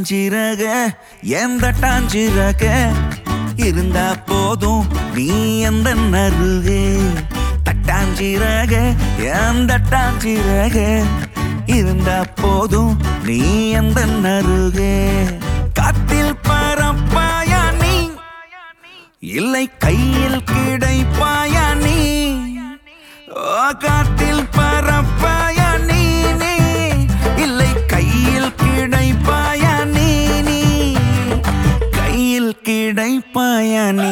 தட்டாஞ்சிறக எந்த டாஞ்சிறக இருந்தா போதும் நீ எந்த நருகே. தட்டாஞ்சிறக எந்த டாஞ்சிறக இருந்தா போதும் நீ எந்த நருகே. காத்தில் பரப்பாயா நீ இல்லை கையில் கிடைப்பாயா நீ. காத்தில் பரப்பாயா நீ இல்லை கையில் கிடைப்பாயா நீ கையில் கிடைப்பாயா நீ.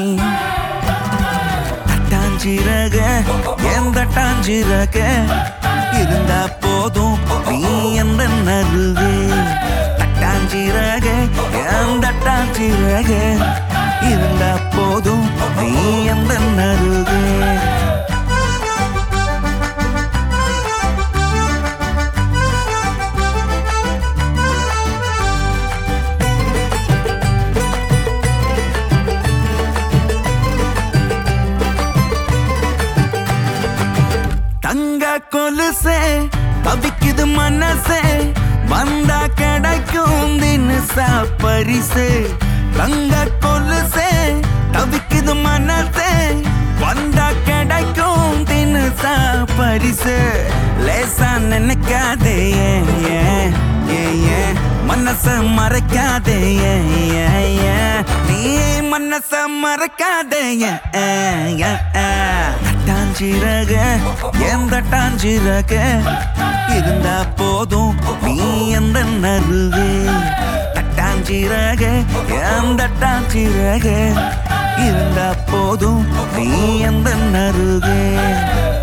தட்டாஞ்சிறக எந்த டாஞ்சிறக இருந்தா போதும் நீ எந்த நருகே. தட்டாஞ்சிறக எந்த டாஞ்சிறக இருந்தா போதும் நீ எந்த நருகே. தங்க கொலுசே தவிக்குது மனசே வந்தா கிடைக்கும் தினசா பரிசு. தங்க கொலுசே தவிக்குது மனசே வந்தா கிடைக்கும் தினசா பரிசு. லேசா நினைக்காதே மனச மறைக்காதே நீ மனச மறைக்காதே. தட்டாஞ்சிறக எந்த டாஞ்சிறக இருந்தா போதும் நீ எந்த நருகே. தட்டாஞ்சிறக எந்த டாஞ்சிறக இருந்தா போதும் நீ எந்த நருகே.